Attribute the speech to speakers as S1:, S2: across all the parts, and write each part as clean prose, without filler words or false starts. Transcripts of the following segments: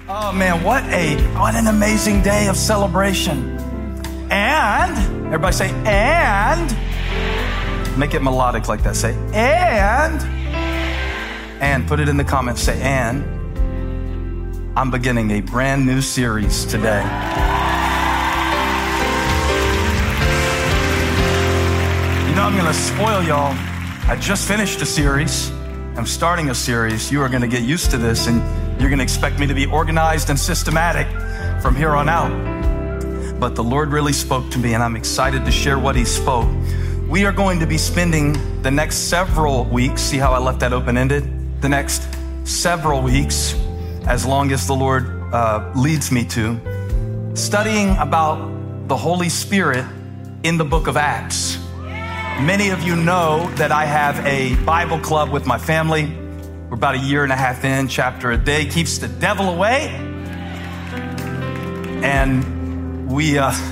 S1: Oh man, what an amazing day of celebration. And, everybody say, and. Make it melodic like that. Say, and put it in the comments. Say, and I'm beginning a brand new series today. You know, I'm going to spoil y'all. I just finished a series. I'm starting a series. You are going to get used to this, and you're going to expect me to be organized and systematic from here on out. But the Lord really spoke to me, and I'm excited to share what he spoke. We are going to be spending the next several weeks, see how I left that open-ended? The next several weeks, as long as the Lord leads me to, studying about the Holy Spirit in the book of Acts. Many of you know that I have a Bible club with my family. We're about a year and a half in. Chapter a day keeps the devil away. And we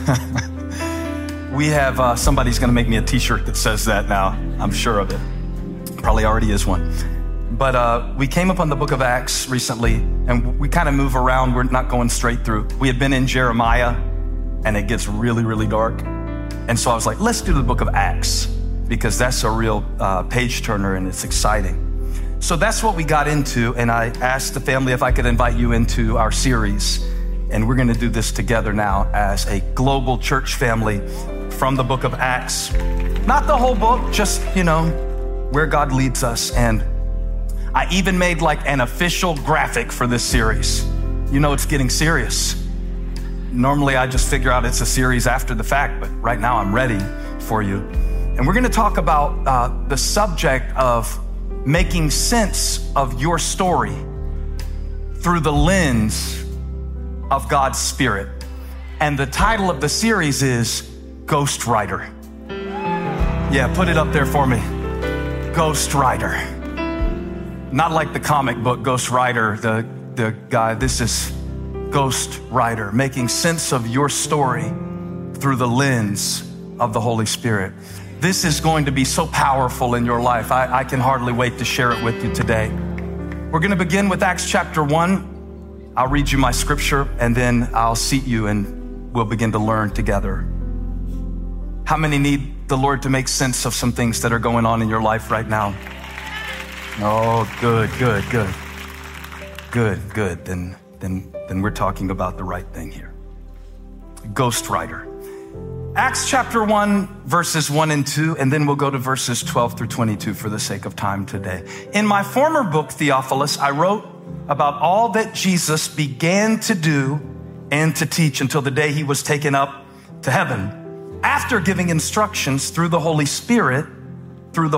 S1: have, somebody's going to make me a t-shirt that says that now. I'm sure of it. Probably already is one. But we came upon the book of Acts recently, and we kind of move around. We're not going straight through. We had been in Jeremiah, and it gets really, really dark. And so I was like, let's do the book of Acts, because that's a real page turner, and it's exciting. So that's what we got into, and I asked the family if I could invite you into our series. And we're going to do this together now as a global church family from the book of Acts. Not the whole book, just, where God leads us. And I even made like an official graphic for this series. It's getting serious. Normally I just figure out it's a series after the fact, but right now I'm ready for you. And we're going to talk about the subject of making sense of your story through the lens of God's Spirit. And the title of the series is Ghost Rider. Yeah, put it up there for me. Ghost Rider. Not like the comic book Ghost Rider, the guy. This is Ghost Rider, making sense of your story through the lens of the Holy Spirit. This is going to be so powerful in your life. I can hardly wait to share it with you today. We're going to begin with Acts chapter 1. I'll read you my scripture, and then I'll seat you, and we'll begin to learn together. How many need the Lord to make sense of some things that are going on in your life right now? Oh, good. Then we're talking about the right thing here. Ghost Rider. Acts chapter 1, verses 1 and 2, and then we'll go to verses 12 through 22 for the sake of time today. In my former book, Theophilus, I wrote about all that Jesus began to do and to teach until the day he was taken up to heaven, after giving instructions through the Holy Spirit to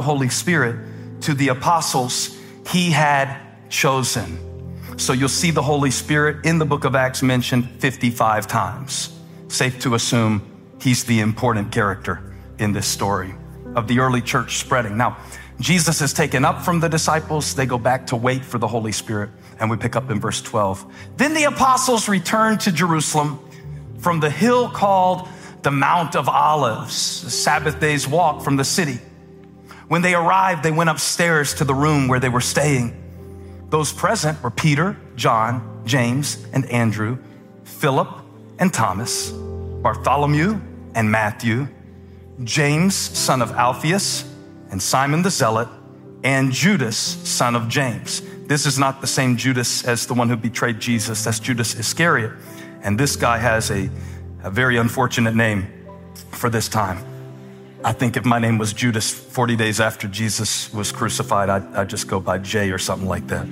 S1: the apostles he had chosen. So you'll see the Holy Spirit in the book of Acts mentioned 55 times. Safe to assume he's the important character in this story of the early church spreading. Now, Jesus is taken up from the disciples. They go back to wait for the Holy Spirit. And we pick up in verse 12. Then the apostles returned to Jerusalem from the hill called the Mount of Olives, a Sabbath day's walk from the city. When they arrived, they went upstairs to the room where they were staying. Those present were Peter, John, James, and Andrew, Philip and Thomas, Bartholomew and Matthew, James, son of Alphaeus, and Simon the Zealot, and Judas, son of James. This is not the same Judas as the one who betrayed Jesus. That's Judas Iscariot. And this guy has a very unfortunate name for this time. I think if my name was Judas 40 days after Jesus was crucified, I'd just go by J or something like that.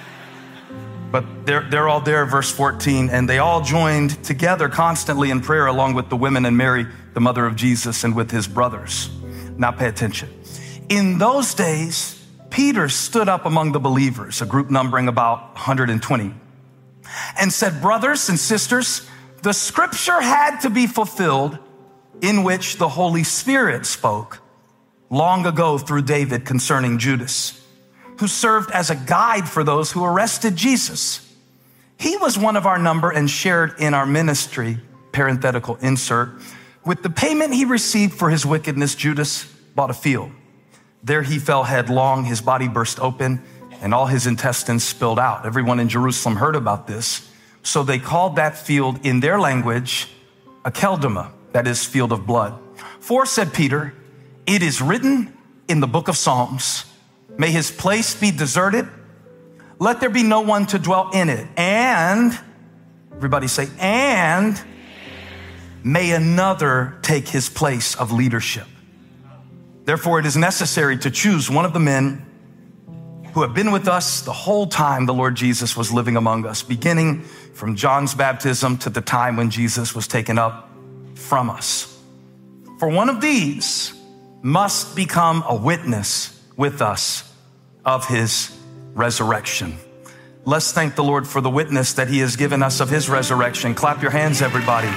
S1: But they're all there, verse 14, and they all joined together constantly in prayer along with the women and Mary, the mother of Jesus, and with his brothers. Now pay attention. In those days, Peter stood up among the believers, a group numbering about 120, and said, brothers and sisters, the scripture had to be fulfilled in which the Holy Spirit spoke long ago through David concerning Judas, who served as a guide for those who arrested Jesus. He was one of our number and shared in our ministry, parenthetical insert. With the payment he received for his wickedness, Judas bought a field. There he fell headlong, his body burst open, and all his intestines spilled out. Everyone in Jerusalem heard about this. So they called that field in their language, Akeldama, that is field of blood. For, said Peter, it is written in the book of Psalms, may his place be deserted. Let there be no one to dwell in it. And, everybody say, and may another take his place of leadership. Therefore, it is necessary to choose one of the men who have been with us the whole time the Lord Jesus was living among us, beginning from John's baptism to the time when Jesus was taken up from us. For one of these must become a witness with us of his resurrection. Let's thank the Lord for the witness that he has given us of his resurrection. Clap your hands, everybody.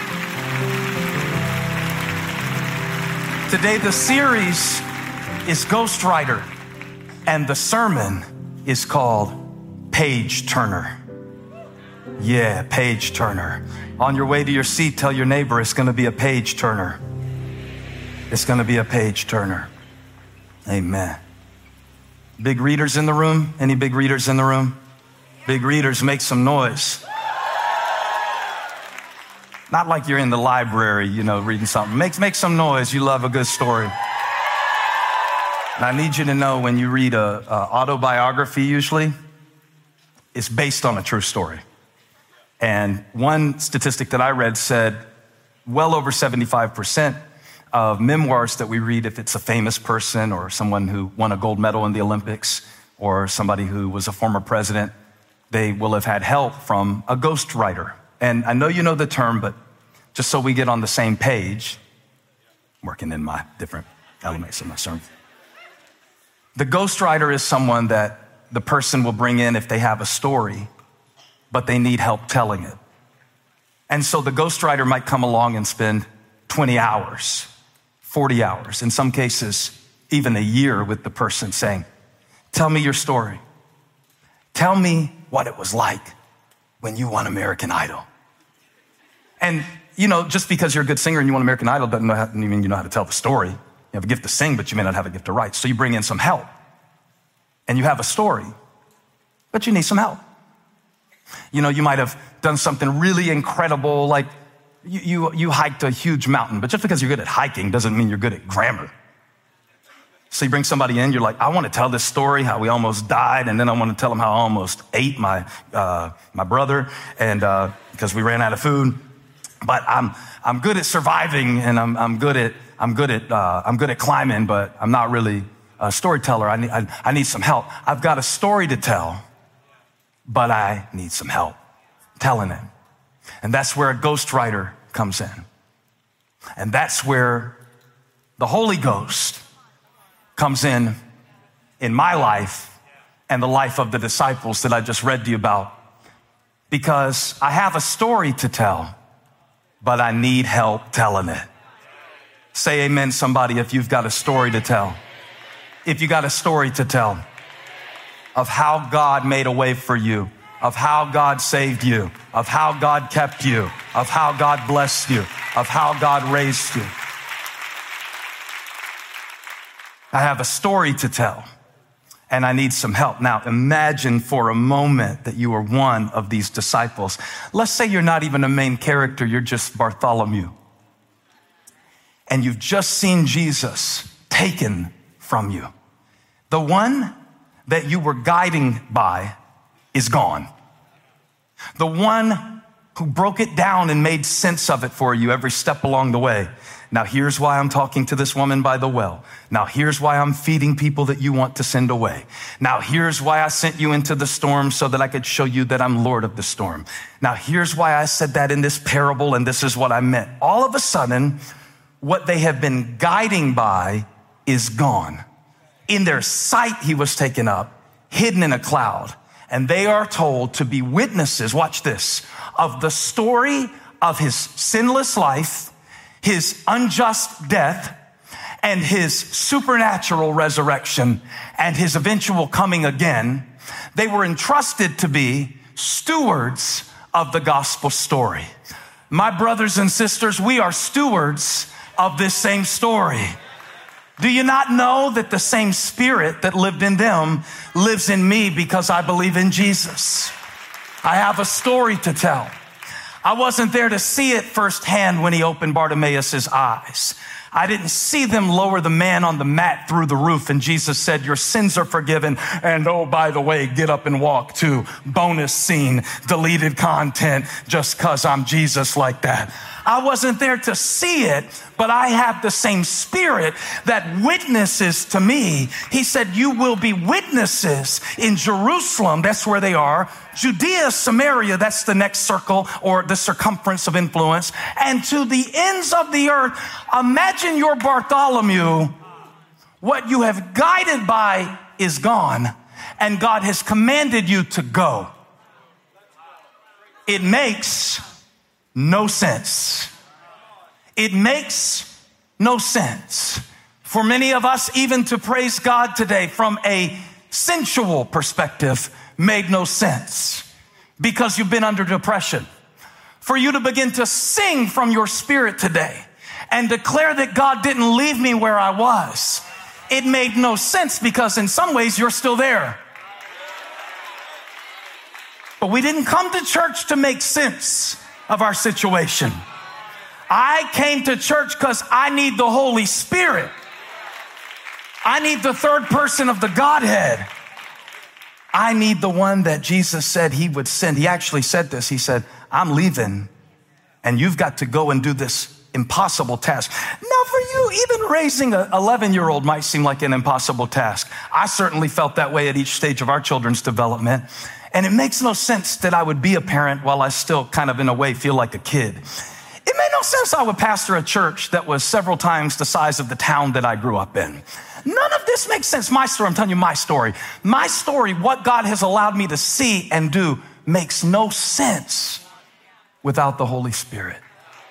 S1: Today, the series is Ghostwriter, and the sermon is called Page Turner. Yeah, Page Turner. On your way to your seat, tell your neighbor it's going to be a page turner. It's going to be a page turner. Amen. Big readers in the room? Any big readers in the room? Big readers, make some noise. Not like you're in the library, reading something. Make some noise. You love a good story. And I need you to know when you read a autobiography, usually, it's based on a true story. And one statistic that I read said well over 75% of memoirs that we read, if it's a famous person or someone who won a gold medal in the Olympics or somebody who was a former president, they will have had help from a ghostwriter. And I know you know the term, but just so we get on the same page, working in my different elements of my sermon. The ghostwriter is someone that the person will bring in if they have a story, but they need help telling it. And so the ghostwriter might come along and spend 20 hours, 40 hours, in some cases, even a year with the person saying, tell me your story. Tell me what it was like when you won American Idol. And, just because you're a good singer and you won American Idol doesn't mean you know how to tell the story. You have a gift to sing, but you may not have a gift to write. So you bring in some help. And you have a story, but you need some help. You might have done something really incredible, like you hiked a huge mountain, but just because you're good at hiking doesn't mean you're good at grammar. So you bring somebody in, you're like, I want to tell this story, how we almost died, and then I want to tell them how I almost ate my brother, and because we ran out of food. But I'm good at surviving, and I'm good at climbing, but I'm not really a storyteller. I need some help. I've got a story to tell, but I need some help telling it. And that's where a ghostwriter comes in. And that's where the Holy Ghost comes in my life and the life of the disciples that I just read to you about. Because I have a story to tell, but I need help telling it. Say amen, somebody, if you've got a story to tell. If you got a story to tell of how God made a way for you, of how God saved you, of how God kept you, of how God blessed you, of how God raised you. I have a story to tell, and I need some help. Now, imagine for a moment that you are one of these disciples. Let's say you're not even a main character, you're just Bartholomew. And you've just seen Jesus taken from you. The one that you were guiding by is gone. The one who broke it down and made sense of it for you every step along the way. Now, here's why I'm talking to this woman by the well. Now, here's why I'm feeding people that you want to send away. Now, here's why I sent you into the storm so that I could show you that I'm Lord of the storm. Now, here's why I said that in this parable, and this is what I meant. All of a sudden, what they have been guiding by is gone. In their sight, he was taken up, hidden in a cloud. And they are told to be witnesses, watch this, of the story of his sinless life, his unjust death, and his supernatural resurrection, and his eventual coming again. They were entrusted to be stewards of the gospel story. My brothers and sisters, we are stewards of this same story. Do you not know that the same spirit that lived in them lives in me because I believe in Jesus? I have a story to tell. I wasn't there to see it firsthand when he opened Bartimaeus' eyes. I didn't see them lower the man on the mat through the roof and Jesus said, your sins are forgiven. And oh, by the way, get up and walk too. Bonus scene, deleted content, just cause I'm Jesus like that. I wasn't there to see it, but I have the same spirit that witnesses to me. He said, you will be witnesses in Jerusalem. That's where they are. Judea, Samaria, that's the next circle or the circumference of influence. And to the ends of the earth. Imagine your Bartholomew. What you have guided by is gone, and God has commanded you to go. It makes no sense. It makes no sense. For many of us, even to praise God today from a sensual perspective made no sense because you've been under depression. For you to begin to sing from your spirit today and declare that God didn't leave me where I was, it made no sense because in some ways you're still there. But we didn't come to church to make sense of our situation. I came to church because I need the Holy Spirit. I need the third person of the Godhead. I need the one that Jesus said he would send. He actually said this. He said, I'm leaving and you've got to go and do this impossible task. Now for you, even raising an 11-year-old might seem like an impossible task. I certainly felt that way at each stage of our children's development. And it makes no sense that I would be a parent while I still kind of in a way feel like a kid. It made no sense I would pastor a church that was several times the size of the town that I grew up in. None of this makes sense. My story, I'm telling you my story. My story, what God has allowed me to see and do makes no sense without the Holy Spirit.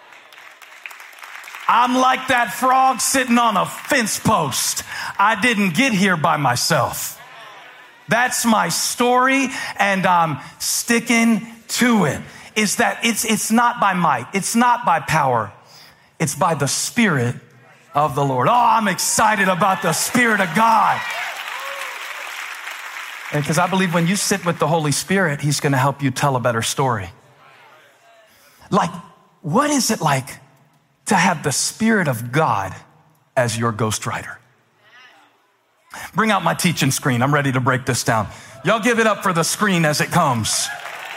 S1: I'm like that frog sitting on a fence post. I didn't get here by myself. That's my story, and I'm sticking to it. Is that it's not by might, it's not by power, it's by the Spirit of the Lord. Oh, I'm excited about the Spirit of God. And because I believe when you sit with the Holy Spirit, he's going to help you tell a better story. Like, what is it like to have the Spirit of God as your ghostwriter? Bring out my teaching screen. I'm ready to break this down. Y'all give it up for the screen as it comes.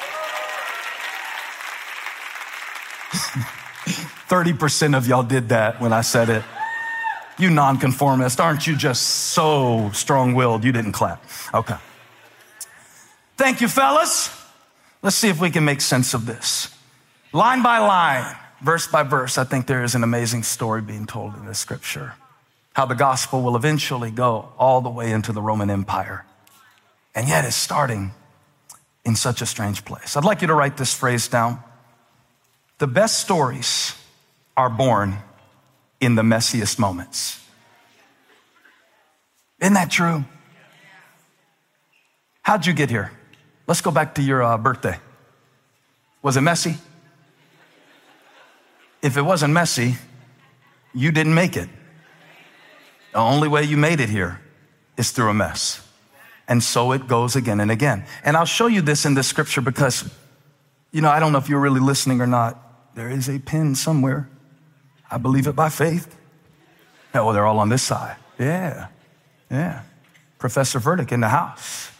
S1: 30% of y'all did that when I said it. You nonconformist, aren't you just so strong-willed you didn't clap? Okay. Thank you, fellas. Let's see if we can make sense of this. Line by line, verse by verse, I think there is an amazing story being told in this scripture. How the gospel will eventually go all the way into the Roman Empire. And yet it's starting in such a strange place. I'd like you to write this phrase down. The best stories are born in the messiest moments. Isn't that true? How'd you get here? Let's go back to your birthday. Was it messy? If it wasn't messy, you didn't make it. The only way you made it here is through a mess. And so it goes again and again. And I'll show you this in this scripture because, I don't know if you're really listening or not. There is a pin somewhere. I believe it by faith. Oh, they're all on this side. Yeah. Professor Verdict in the house.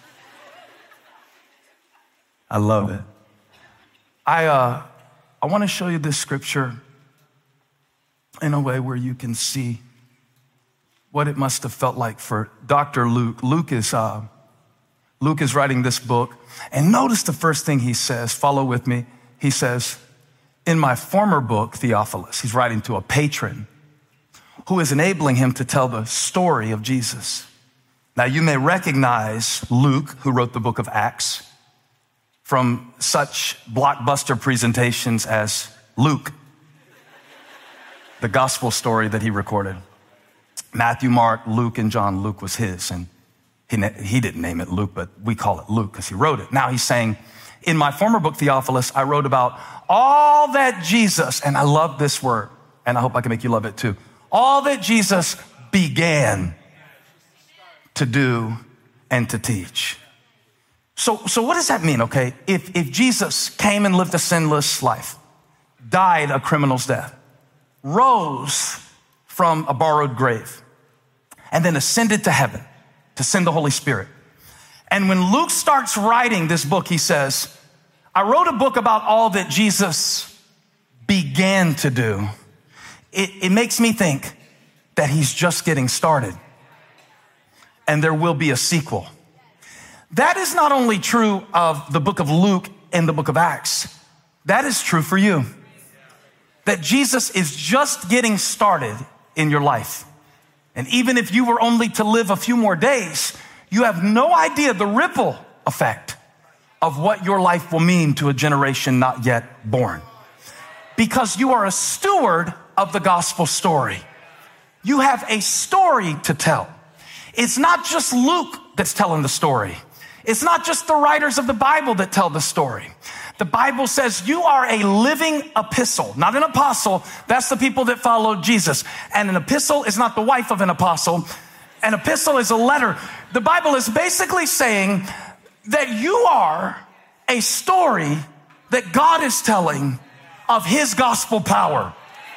S1: I love it. I want to show you this scripture in a way where you can see what it must have felt like for Dr. Luke. Luke is writing this book. And notice the first thing he says. Follow with me. He says, in my former book, Theophilus, he's writing to a patron who is enabling him to tell the story of Jesus. Now, you may recognize Luke, who wrote the book of Acts, from such blockbuster presentations as Luke, the gospel story that he recorded. Matthew, Mark, Luke, and John. Luke was his, and he didn't name it Luke, but we call it Luke because he wrote it. Now he's saying, in my former book, Theophilus, I wrote about all that Jesus, and I love this word, and I hope I can make you love it too, all that Jesus began to do and to teach. So what does that mean, okay? If Jesus came and lived a sinless life, died a criminal's death, rose from a borrowed grave, and then ascended to heaven to send the Holy Spirit. And when Luke starts writing this book, he says, I wrote a book about all that Jesus began to do. It makes me think that he's just getting started, and there will be a sequel. That is not only true of the book of Luke and the book of Acts. That is true for you. That Jesus is just getting started in your life. And even if you were only to live a few more days, you have no idea the ripple effect of what your life will mean to a generation not yet born. Because you are a steward of the gospel story. You have a story to tell. It's not just Luke that's telling the story. It's not just the writers of the Bible that tell the story. The Bible says you are a living epistle, not an apostle. That's the people that followed Jesus. And an epistle is not the wife of an apostle. An epistle is a letter. The Bible is basically saying that you are a story that God is telling of his gospel power.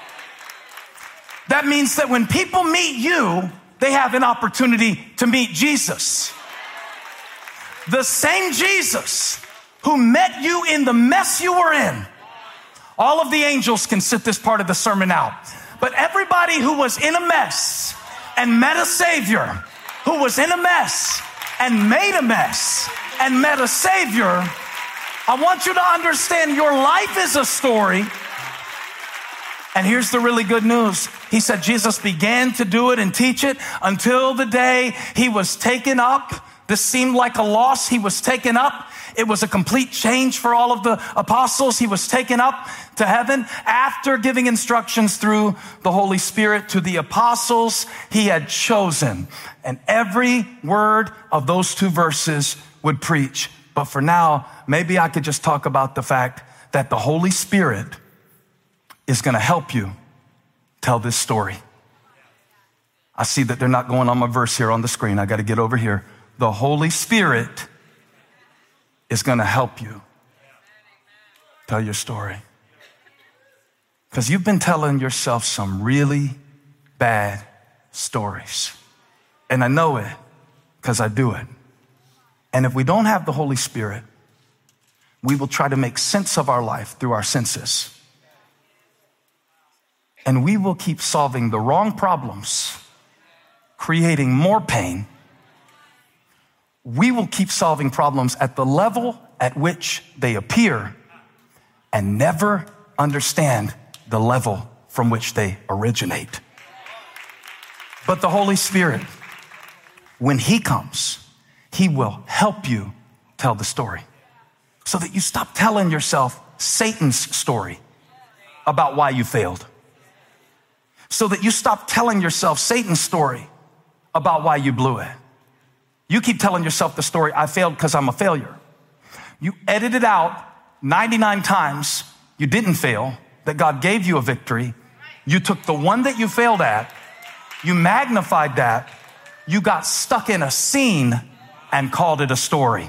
S1: That means that when people meet you, they have an opportunity to meet Jesus. The same Jesus who met you in the mess you were in. All of the angels can sit this part of the sermon out. But everybody who was in a mess and met a Savior, who was in a mess and made a mess and met a Savior, I want you to understand your life is a story. And here's the really good news. He said Jesus began to do it and teach it until the day he was taken up. This seemed like a loss. He was taken up. It was a complete change for all of the apostles. He was taken up to heaven after giving instructions through the Holy Spirit to the apostles he had chosen. And every word of those 2 verses would preach. But for now, maybe I could just talk about the fact that the Holy Spirit is going to help you tell this story. I see that they're not going on my verse here on the screen. I got to get over here. The Holy Spirit is going to help you tell your story. Because you've been telling yourself some really bad stories. And I know it because I do it. And if we don't have the Holy Spirit, we will try to make sense of our life through our senses. And we will keep solving the wrong problems, creating more pain. We will keep solving problems at the level at which they appear and never understand the level from which they originate. But the Holy Spirit, when he comes, he will help you tell the story so that you stop telling yourself Satan's story about why you failed. So that you stop telling yourself Satan's story about why you blew it. You keep telling yourself the story, I failed because I'm a failure. You edited out 99 times you didn't fail, that God gave you a victory. You took the one that you failed at, you magnified that, you got stuck in a scene and called it a story.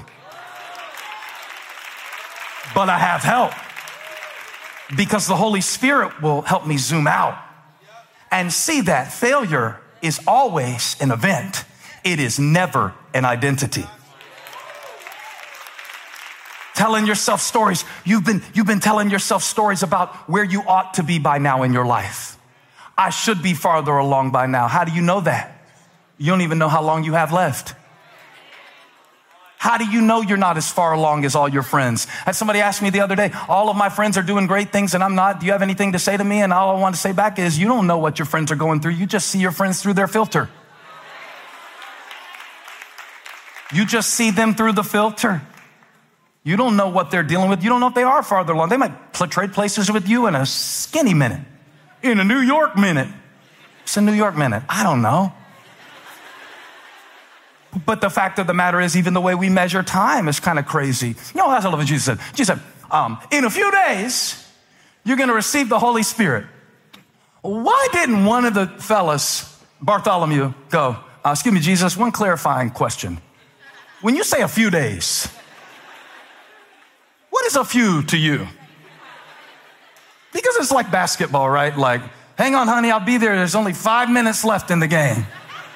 S1: But I have help because the Holy Spirit will help me zoom out and see that failure is always an event. It is never an identity. Telling yourself stories. You've been telling yourself stories about where you ought to be by now in your life. I should be farther along by now. How do you know that? You don't even know how long you have left. How do you know you're not as far along as all your friends? Had somebody asked me the other day, all of my friends are doing great things and I'm not. Do you have anything to say to me? And all I want to say back is, you don't know what your friends are going through. You just see your friends through their filter. You just see them through the filter. You don't know what they're dealing with. You don't know if they are farther along. They might trade places with you in a skinny minute, in a New York minute. It's a New York minute. I don't know. But the fact of the matter is, even the way we measure time is kind of crazy. You know, that's what Jesus said. Jesus said, in a few days, you're going to receive the Holy Spirit. Why didn't one of the fellas, Bartholomew, go, excuse me, Jesus, one clarifying question. When you say a few days, what is a few to you? Because Because it's like basketball, right? Like, hang on, honey, I'll be there. There's only 5 minutes left in the game.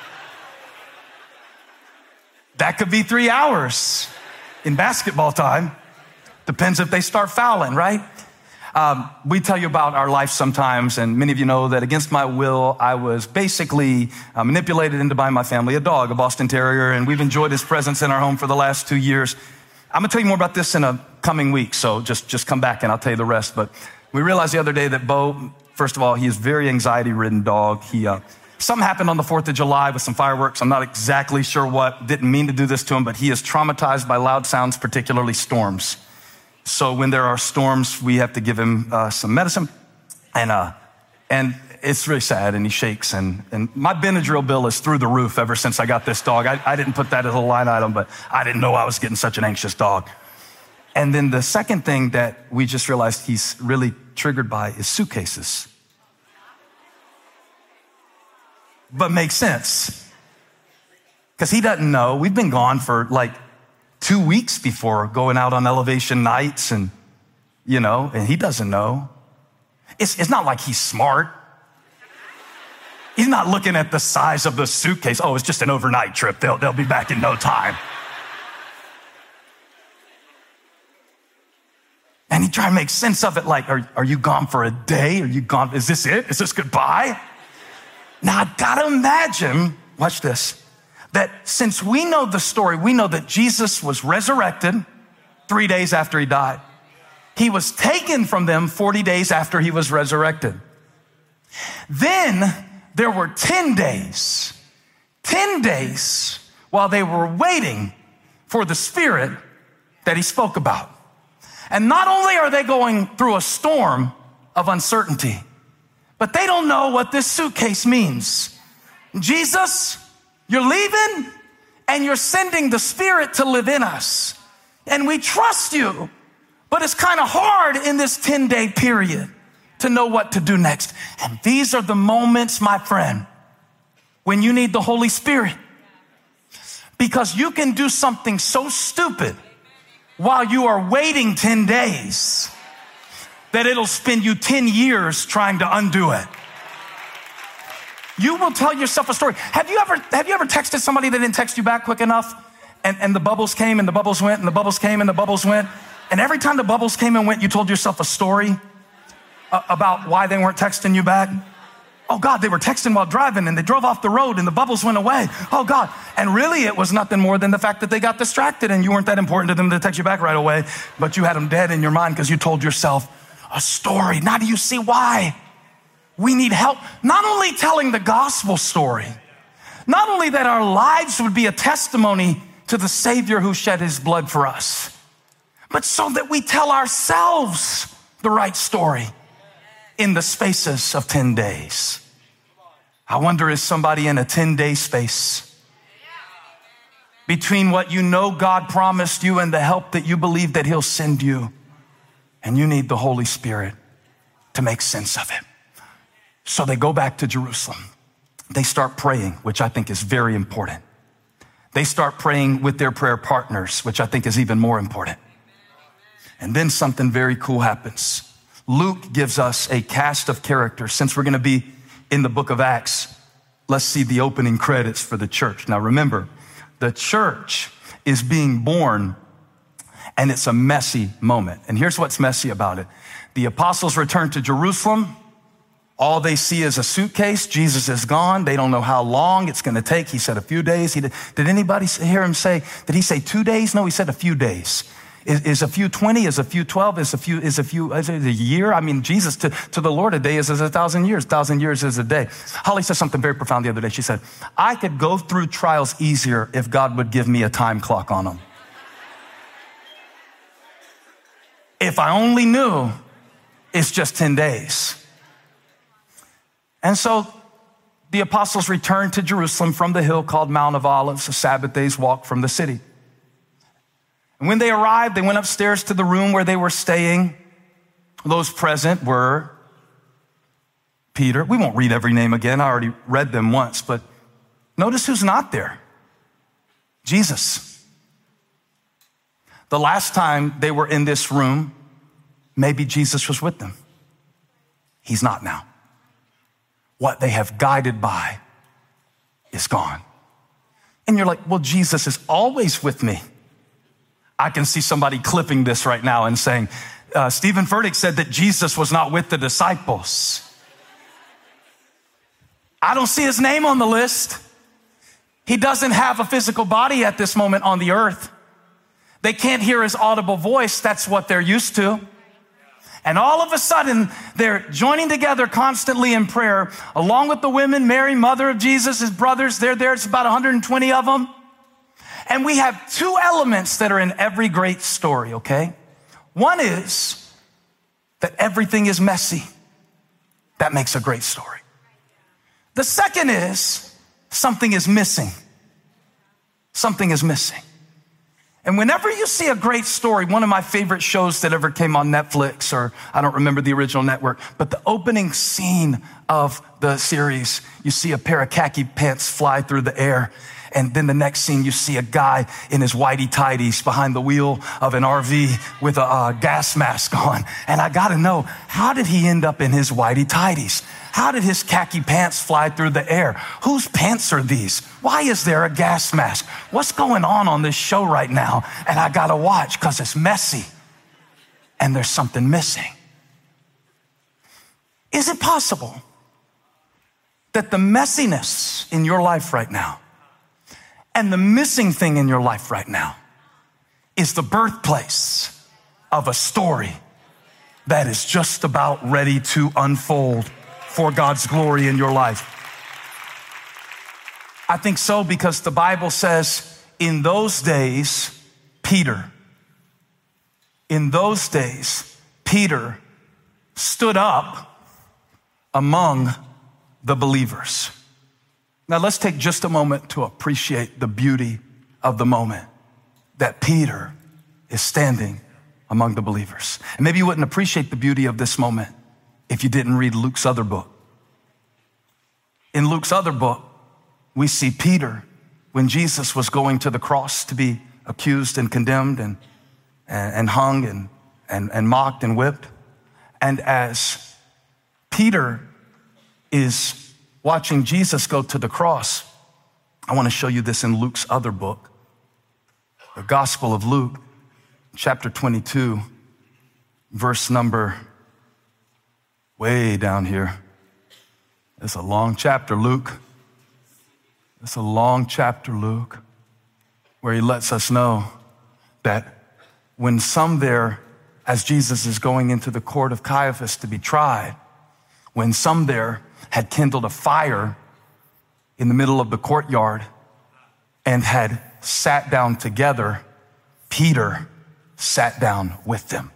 S1: That could be 3 hours in basketball time. Depends if they start fouling, right? We tell you about our life sometimes, and many of you know that against my will, I was basically manipulated into buying my family a dog, a Boston Terrier, and we've enjoyed his presence in our home for the last 2 years. I'm gonna tell you more about this in a coming week, so just come back and I'll tell you the rest. But we realized the other day that Bo, first of all, he is a very anxiety-ridden dog. Something happened on the 4th of July with some fireworks. I'm not exactly sure what. Didn't mean to do this to him, but he is traumatized by loud sounds, particularly storms. So when there are storms, we have to give him some medicine. And it's really sad, and he shakes. And my Benadryl bill is through the roof ever since I got this dog. I didn't put that as a line item, but I didn't know I was getting such an anxious dog. And then the second thing that we just realized he's really triggered by is suitcases. But makes sense. Because he doesn't know. We've been gone for like 2 weeks before going out on elevation nights and he doesn't know. It's not like he's smart. He's not looking at the size of the suitcase. Oh, it's just an overnight trip. They'll be back in no time. And he tried to make sense of it like, are you gone for a day? Are you gone? Is this it? Is this goodbye? Now, I gotta imagine, watch this, that since we know the story, we know that Jesus was resurrected 3 days after he died. He was taken from them 40 days after he was resurrected. Then there were 10 days while they were waiting for the Spirit that he spoke about. And not only are they going through a storm of uncertainty, but they don't know what this suitcase means. Jesus, you're leaving and you're sending the Spirit to live in us. And we trust you, but it's kind of hard in this 10-day period to know what to do next. And these are the moments, my friend, when you need the Holy Spirit. Because you can do something so stupid while you are waiting 10 days that it'll spend you 10 years trying to undo it. You will tell yourself a story. Have you ever texted somebody that didn't text you back quick enough? And the bubbles came and the bubbles went and the bubbles came and the bubbles went. And every time the bubbles came and went, you told yourself a story about why they weren't texting you back. Oh God, they were texting while driving and they drove off the road and the bubbles went away. Oh God. And really it was nothing more than the fact that they got distracted and you weren't that important to them to text you back right away, but you had them dead in your mind because you told yourself a story. Now do you see why we need help? Not only telling the gospel story, not only that our lives would be a testimony to the Savior who shed his blood for us, but so that we tell ourselves the right story in the spaces of 10 days. I wonder, is somebody in a 10-day space between what you know God promised you and the help that you believe that he'll send you, and you need the Holy Spirit to make sense of it? So they go back to Jerusalem. They start praying, which I think is very important. They start praying with their prayer partners, which I think is even more important. And then something very cool happens. Luke gives us a cast of characters. Since we're going to be in the book of Acts, let's see the opening credits for the church. Now remember, the church is being born and it's a messy moment. And here's what's messy about it. The apostles return to Jerusalem. All they see is a suitcase. Jesus is gone. They don't know how long it's going to take. He said a few days. Did anybody hear him say, did he say 2 days? No, he said a few days. Is a few 20? Is a few 12? Is it a year? I mean, Jesus to the Lord, a day is 1,000 years. 1,000 years is a day. Holly said something very profound the other day. She said, I could go through trials easier if God would give me a time clock on them. If I only knew it's just 10 days. And so the apostles returned to Jerusalem from the hill called Mount of Olives, a Sabbath day's walk from the city. And when they arrived, they went upstairs to the room where they were staying. Those present were Peter. We won't read every name again. I already read them once, but notice who's not there. Jesus. The last time they were in this room, maybe Jesus was with them. He's not now. What they have guided by is gone. And you're like, well, Jesus is always with me. I can see somebody clipping this right now and saying, Stephen Furtick said that Jesus was not with the disciples. I don't see his name on the list. He doesn't have a physical body at this moment on the earth. They can't hear his audible voice. That's what they're used to. And all of a sudden, they're joining together constantly in prayer, along with the women, Mary, mother of Jesus, his brothers. They're there. It's about 120 of them. And we have two elements that are in every great story, okay? One is that everything is messy. That makes a great story. The second is something is missing. Something is missing. And whenever you see a great story, one of my favorite shows that ever came on Netflix, or I don't remember the original network, but the opening scene of the series, you see a pair of khaki pants fly through the air. And then the next scene, you see a guy in his whitey-tighties behind the wheel of an RV with a gas mask on. And I gotta know, how did he end up in his whitey-tighties? How did his khaki pants fly through the air? Whose pants are these? Why is there a gas mask? What's going on this show right now? And I gotta watch because it's messy and there's something missing. Is it possible that the messiness in your life right now and the missing thing in your life right now is the birthplace of a story that is just about ready to unfold for God's glory in your life? I think so, because the Bible says in those days, Peter stood up among the believers. Now let's take just a moment to appreciate the beauty of the moment that Peter is standing among the believers. And maybe you wouldn't appreciate the beauty of this moment if you didn't read Luke's other book. In Luke's other book, we see Peter when Jesus was going to the cross to be accused and condemned and hung and mocked and whipped. And as Peter is watching Jesus go to the cross, I want to show you this in Luke's other book, the Gospel of Luke, chapter 22, verse number way down here. It's a long chapter, Luke. It's a long chapter, Luke, where he lets us know that when some there, as Jesus is going into the court of Caiaphas to be tried, when some there had kindled a fire in the middle of the courtyard and had sat down together, Peter sat down with them.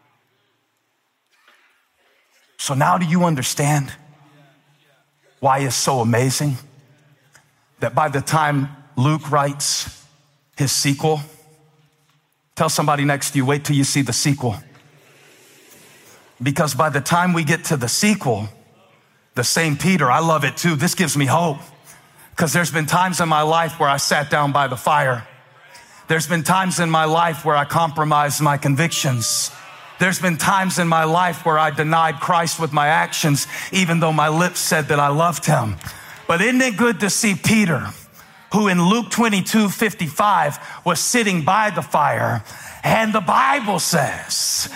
S1: So now do you understand why it's so amazing that by the time Luke writes his sequel, tell somebody next to you, wait till you see the sequel. Because by the time we get to the sequel, the same Peter, I love it too. This gives me hope, because there's been times in my life where I sat down by the fire. There's been times in my life where I compromised my convictions. There's been times in my life where I denied Christ with my actions, even though my lips said that I loved him. But isn't it good to see Peter, who in Luke 22:55 was sitting by the fire, and the Bible says,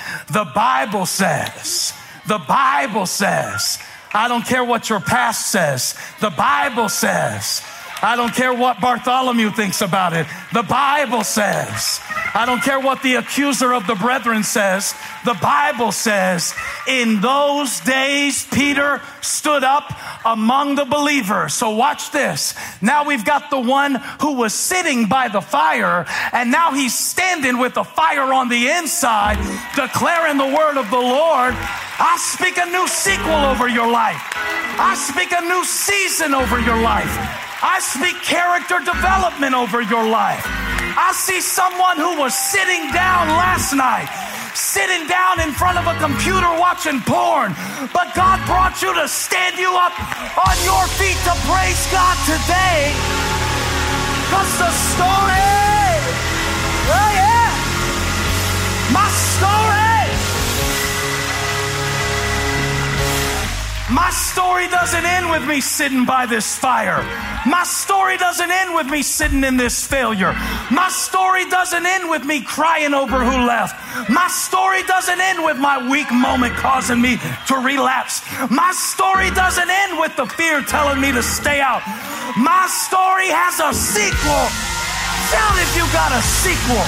S1: I don't care what your past says, the Bible says, I don't care what Bartholomew thinks about it, the Bible says, I don't care what the accuser of the brethren says, the Bible says, in those days Peter stood up among the believers. So watch this. Now we've got the one who was sitting by the fire, and now he's standing with the fire on the inside, declaring the word of the Lord. I speak a new sequel over your life. I speak a new season over your life. I speak character development over your life. I see someone who was sitting down last night, sitting down in front of a computer watching porn, but God brought you to stand you up on your feet to praise God today. Because the story, oh yeah, my story My story doesn't end with me sitting by this fire. My story doesn't end with me sitting in this failure. My story doesn't end with me crying over who left. My story doesn't end with my weak moment causing me to relapse. My story doesn't end with the fear telling me to stay out. My story has a sequel. Shout if you got a sequel.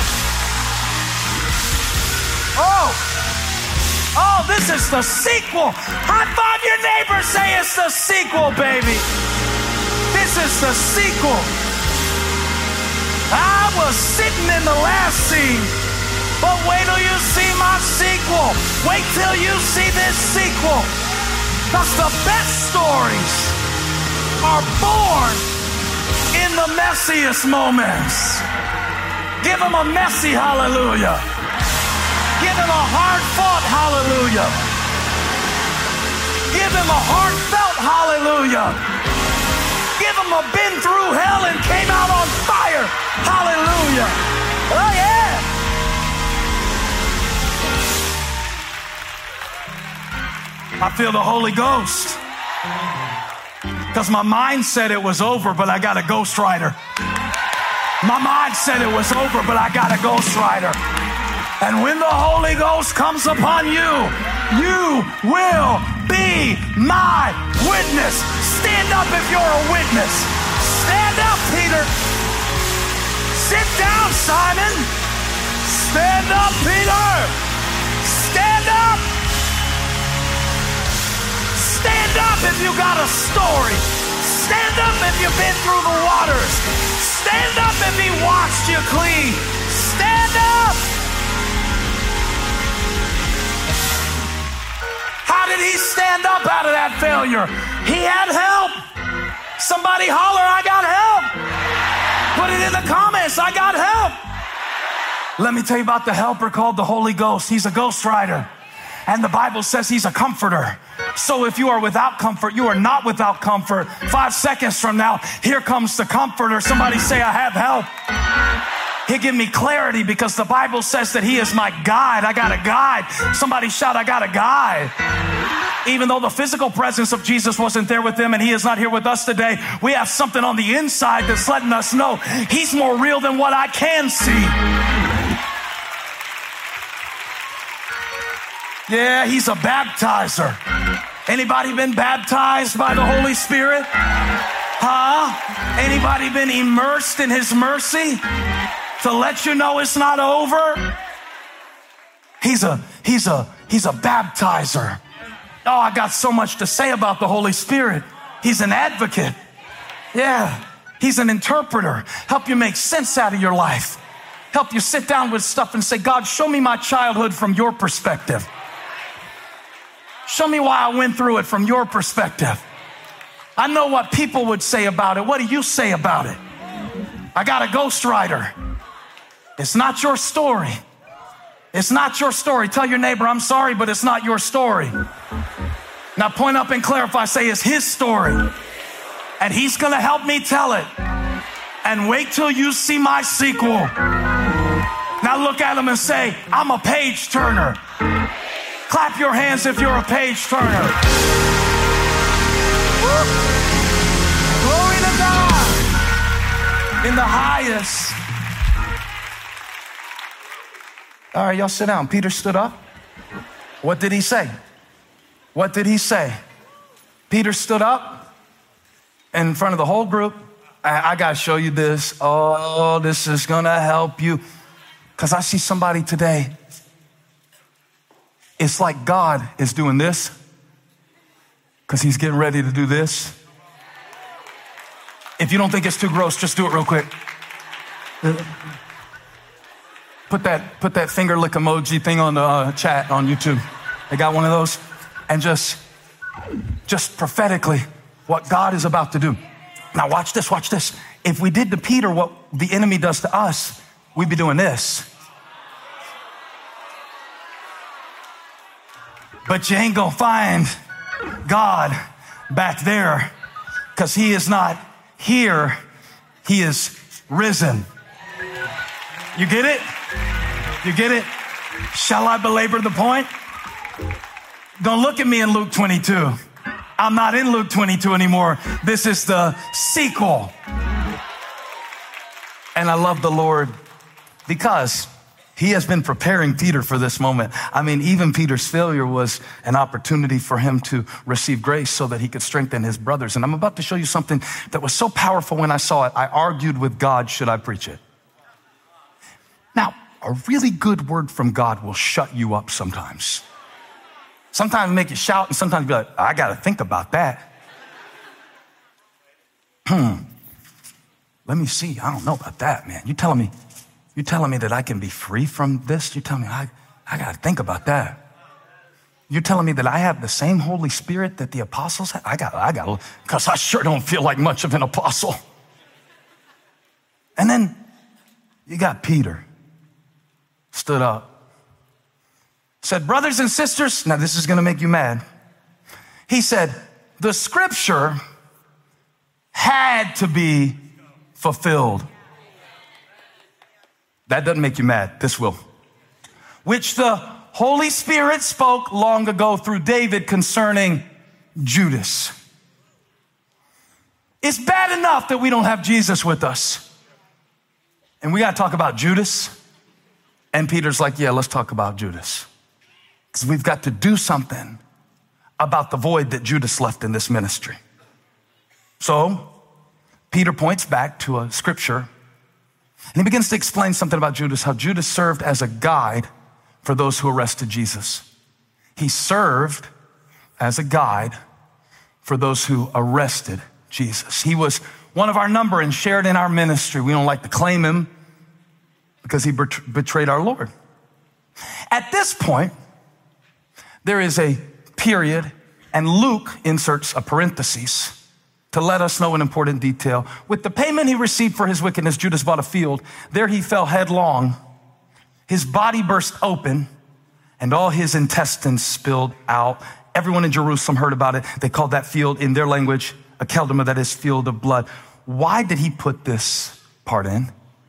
S1: Oh, this is the sequel. High five your neighbor, say it's the sequel, baby. This is the sequel. I was sitting in the last scene, but wait till you see my sequel. Wait till you see this sequel. Because the best stories are born in the messiest moments. Give them a messy hallelujah. Give him a hard-fought hallelujah. Give him a heartfelt hallelujah. Give him a been through hell and came out on fire hallelujah. Oh, yeah. I feel the Holy Ghost. Because my mind said it was over, but I got a Ghost Rider. My mind said it was over, but I got a Ghost Rider. And when the Holy Ghost comes upon you, you will be my witness. Stand up if you're a witness. Stand up, Peter. Sit down, Simon. Stand up, Peter. Stand up. Stand up if you got a story. Stand up if you've been through the waters. Stand up if he washed you clean. Stand up. How did he stand up out of that failure? He had help. Somebody holler, I got help. Put it in the comments, I got help. Let me tell you about the helper called the Holy Ghost. He's a Ghost Rider. And the Bible says he's a comforter. So if you are without comfort, you are not without comfort. 5 seconds from now, here comes the comforter. Somebody say, I have help. He'll give me clarity because the Bible says that he is my guide. I got a guide. Somebody shout, I got a guide. Even though the physical presence of Jesus wasn't there with them and he is not here with us today, we have something on the inside that's letting us know he's more real than what I can see. Yeah, he's a baptizer. Anybody been baptized by the Holy Spirit? Huh? Anybody been immersed in his mercy to let you know it's not over? He's a baptizer. Oh, I got so much to say about the Holy Spirit. He's an advocate. Yeah, he's an interpreter. Help you make sense out of your life. Help you sit down with stuff and say, God, show me my childhood from your perspective. Show me why I went through it from your perspective. I know what people would say about it. What do you say about it? I got a Ghost Rider. It's not your story. It's not your story. Tell your neighbor, I'm sorry, but it's not your story. Now point up and clarify. Say it's his story. And he's going to help me tell it. And wait till you see my sequel. Now look at him and say, I'm a page turner. Clap your hands if you're a page turner. Woo. Glory to God in the highest. All right, y'all sit down. Peter stood up. What did he say? What did he say? Peter stood up in front of the whole group. I got to show you this. Oh, this is going to help you. Because I see somebody today. It's like God is doing this because he's getting ready to do this. If you don't think it's too gross, just do it real quick. Put that finger lick emoji thing on the chat on YouTube. They got one of those. And just prophetically what God is about to do. Now watch this, watch this. If we did to Peter what the enemy does to us, we'd be doing this. But you ain't gonna find God back there because he is not here. He is risen. You get it? You get it? Shall I belabor the point? Don't look at me in Luke 22. I'm not in Luke 22 anymore. This is the sequel. And I love the Lord because he has been preparing Peter for this moment. I mean, even Peter's failure was an opportunity for him to receive grace so that he could strengthen his brothers. And I'm about to show you something that was so powerful when I saw it. I argued with God, should I preach it? Now, a really good word from God will shut you up sometimes. Sometimes make you shout, and sometimes be like, I got to think about that. Let me see. I don't know about that, man. You telling me that I can be free from this? You telling me I got to think about that. You're telling me that I have the same Holy Spirit that the apostles had? I got, because I sure don't feel like much of an apostle. And then you got Peter, stood up, said, brothers and sisters, now this is going to make you mad. He said, the scripture had to be fulfilled. That doesn't make you mad. This will. Which the Holy Spirit spoke long ago through David concerning Judas. It's bad enough that we don't have Jesus with us. And we got to talk about Judas. And Peter's like, yeah, let's talk about Judas. Because we've got to do something about the void that Judas left in this ministry. So Peter points back to a scripture, and he begins to explain something about Judas, how Judas served as a guide for those who arrested Jesus. He served as a guide for those who arrested Jesus. He was one of our number and shared in our ministry. We don't like to claim him because he betrayed our Lord. At this point, there is a period, and Luke inserts a parenthesis to let us know an important detail. With the payment he received for his wickedness, Judas bought a field. There he fell headlong. His body burst open, and all his intestines spilled out. Everyone in Jerusalem heard about it. They called that field, in their language, a Keldama, that is field of blood. Why did he put this part in?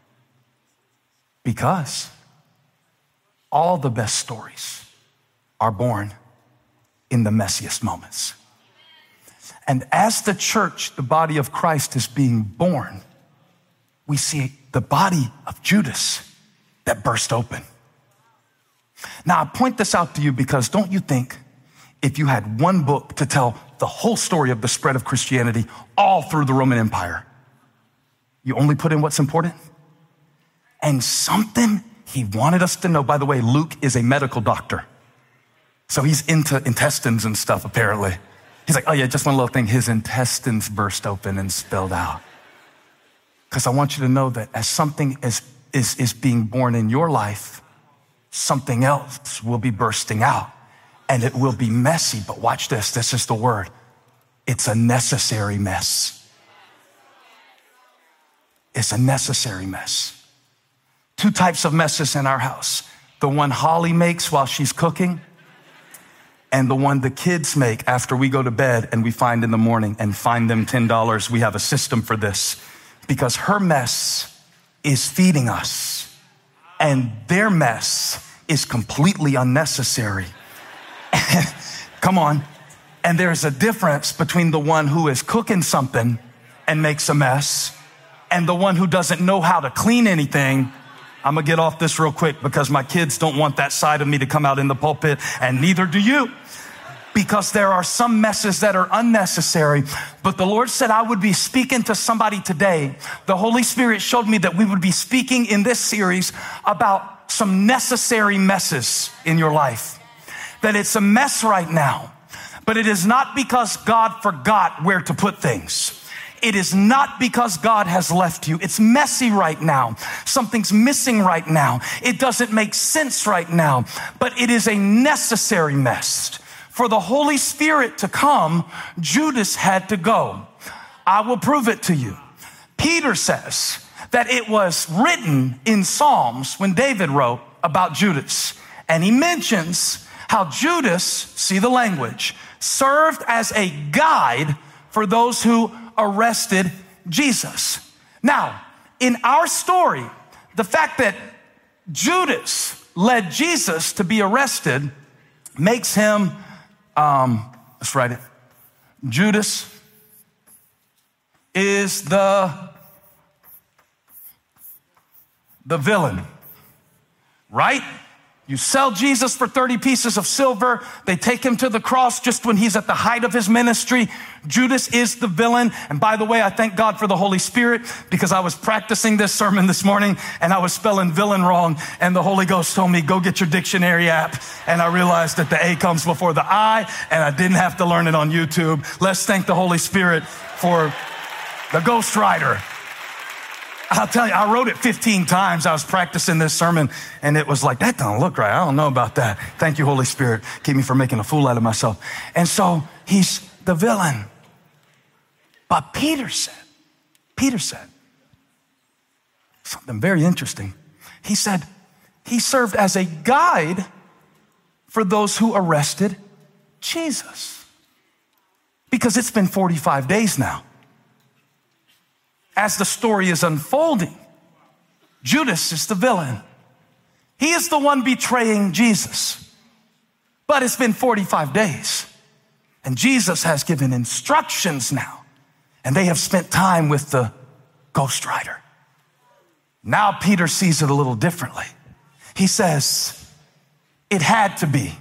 S1: Because all the best stories are born in the messiest moments. And as the church, the body of Christ, is being born, we see the body of Judas that burst open. Now, I point this out to you because don't you think if you had one book to tell the whole story of the spread of Christianity all through the Roman Empire, you only put in what's important? And something he wanted us to know, by the way, Luke is a medical doctor. So he's into intestines and stuff, apparently. He's like, oh yeah, just one little thing. His intestines burst open and spilled out. Because I want you to know that as something is being born in your life, something else will be bursting out. And it will be messy. But watch this. This is the word. It's a necessary mess. It's a necessary mess. Two types of messes in our house. The one Holly makes while she's cooking, and the one the kids make after we go to bed and we find in the morning and find them $10. We have a system for this because her mess is feeding us and their mess is completely unnecessary. Come on. And there's a difference between the one who is cooking something and makes a mess and the one who doesn't know how to clean anything. I'm gonna get off this real quick because my kids don't want that side of me to come out in the pulpit, and neither do you. Because there are some messes that are unnecessary. But the Lord said I would be speaking to somebody today. The Holy Spirit showed me that we would be speaking in this series about some necessary messes in your life. That it's a mess right now, but it is not because God forgot where to put things. It is not because God has left you. It's messy right now. Something's missing right now. It doesn't make sense right now, but it is a necessary mess. For the Holy Spirit to come, Judas had to go. I will prove it to you. Peter says that it was written in Psalms when David wrote about Judas. And he mentions how Judas, see the language, served as a guide for those who arrested Jesus. Now, in our story, the fact that Judas led Jesus to be arrested makes him, let's write it, Judas is the villain, right? You sell Jesus for 30 pieces of silver. They take him to the cross just when he's at the height of his ministry. Judas is the villain. And by the way, I thank God for the Holy Spirit, because I was practicing this sermon this morning and I was spelling villain wrong. And the Holy Ghost told me, go get your dictionary app. And I realized that the A comes before the I, and I didn't have to learn it on YouTube. Let's thank the Holy Spirit for the ghostwriter. I'll tell you, I wrote it 15 times. I was practicing this sermon, and it was like, that don't look right. I don't know about that. Thank you, Holy Spirit. Keep me from making a fool out of myself. And so he's the villain. But Peter said something very interesting. He said he served as a guide for those who arrested Jesus. Because it's been 45 days now. As the story is unfolding, Judas is the villain. He is the one betraying Jesus. But it's been 45 days, and Jesus has given instructions now, and they have spent time with the ghostwriter. Now Peter sees it a little differently. He says, it had to be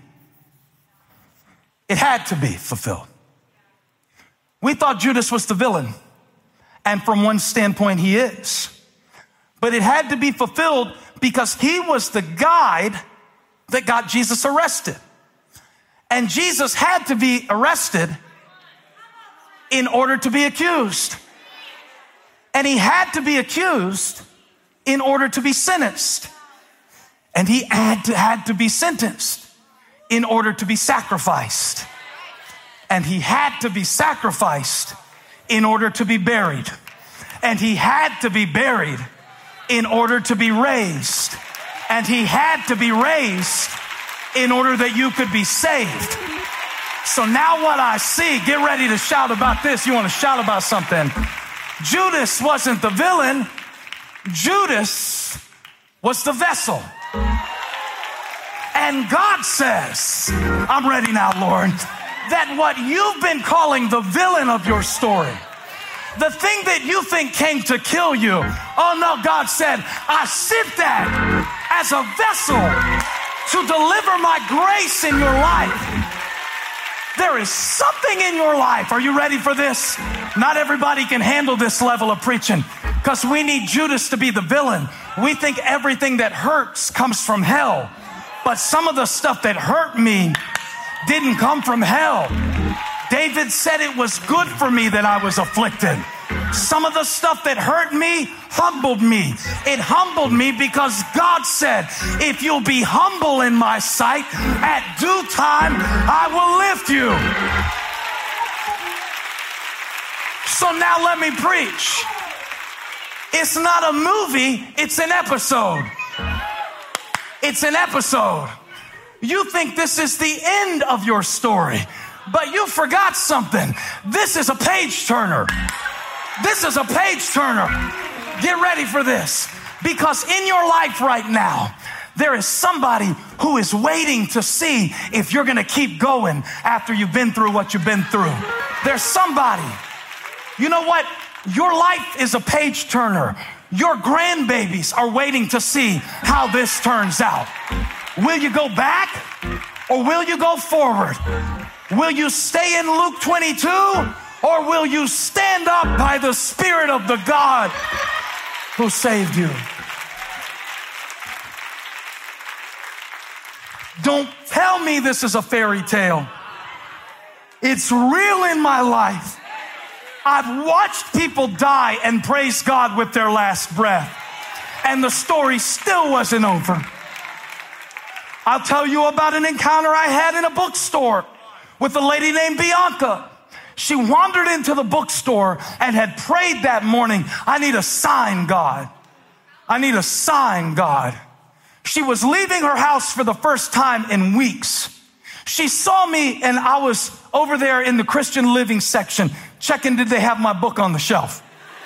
S1: fulfilled. We thought Judas was the villain. And from one standpoint, he is. But it had to be fulfilled because he was the guide that got Jesus arrested. And Jesus had to be arrested in order to be accused. And he had to be accused in order to be sentenced. And he had to be sentenced in order to be sacrificed. And he had to be sacrificed in order to be buried. And he had to be buried in order to be raised. And he had to be raised in order that you could be saved. So now what I see, get ready to shout about this. You want to shout about something. Judas wasn't the villain. Judas was the vessel. And God says, I'm ready now, Lord, that what you've been calling the villain of your story, the thing that you think came to kill you, oh no, God said, I sent that as a vessel to deliver my grace in your life. There is something in your life. Are you ready for this? Not everybody can handle this level of preaching, because we need Judas to be the villain. We think everything that hurts comes from hell, but some of the stuff that hurt me didn't come from hell. David said it was good for me that I was afflicted. Some of the stuff that hurt me humbled me. It humbled me because God said, if you'll be humble in my sight, at due time, I will lift you. So now let me preach. It's not a movie, it's an episode. It's an episode. You think this is the end of your story, but you forgot something. This is a page turner. This is a page turner. Get ready for this. Because in your life right now, there is somebody who is waiting to see if you're going to keep going after you've been through what you've been through. There's somebody. You know what? Your life is a page turner. Your grandbabies are waiting to see how this turns out. Will you go back or will you go forward? Will you stay in Luke 22 or will you stand up by the Spirit of the God who saved you? Don't tell me this is a fairy tale. It's real in my life. I've watched people die and praise God with their last breath, and the story still wasn't over. I'll tell you about an encounter I had in a bookstore with a lady named Bianca. She wandered into the bookstore and had prayed that morning, I need a sign, God. I need a sign, God. She was leaving her house for the first time in weeks. She saw me and I was over there in the Christian Living section checking, did they have my book on the shelf?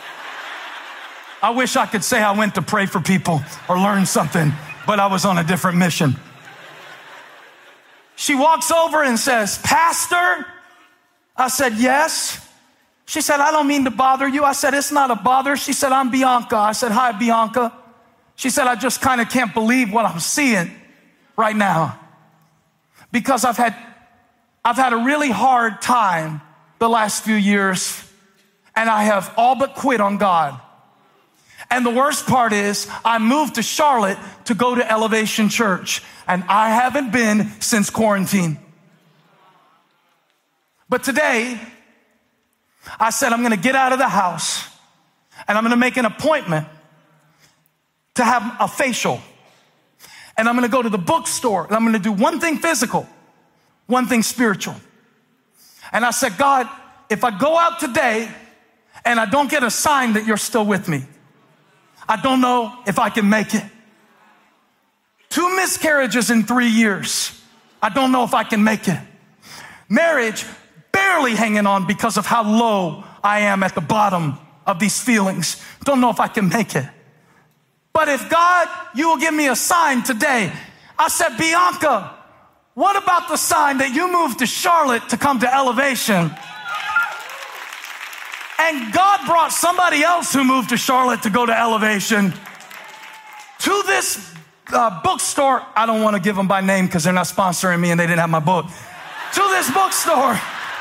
S1: I wish I could say I went to pray for people or learn something, but I was on a different mission. She walks over and says, Pastor, I said, yes. She said, I don't mean to bother you. I said, it's not a bother. She said, I'm Bianca. I said, hi, Bianca. She said, I just kind of can't believe what I'm seeing right now because I've had a really hard time the last few years, and I have all but quit on God. And the worst part is I moved to Charlotte to go to Elevation Church, and I haven't been since quarantine. But today, I said, I'm going to get out of the house and I'm going to make an appointment to have a facial. And I'm going to go to the bookstore and I'm going to do one thing physical, one thing spiritual. And I said, God, if I go out today and I don't get a sign that you're still with me, I don't know if I can make it. 2 miscarriages in 3 years. I don't know if I can make it. Marriage, barely hanging on because of how low I am at the bottom of these feelings. Don't know if I can make it. But if God, you will give me a sign today. I said, Bianca, what about the sign that you moved to Charlotte to come to Elevation? And God brought somebody else who moved to Charlotte to go to Elevation to this bookstore. I don't want to give them by name because they're not sponsoring me and they didn't have my book. To this bookstore.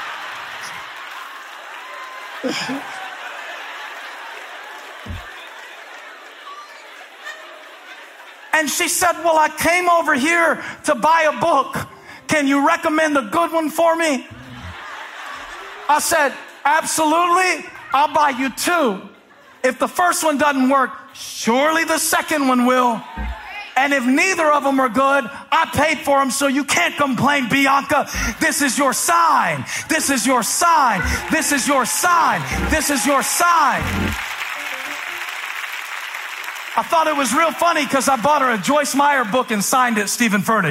S1: And she said, well, I came over here to buy a book. Can you recommend a good one for me? I said, absolutely. I'll buy you 2. If the first one doesn't work, surely the second one will. And if neither of them are good, I paid for them, so you can't complain, Bianca. This is your sign. This is your sign. This is your sign. This is your sign. I thought it was real funny because I bought her a Joyce Meyer book and signed it Stephen Furtick.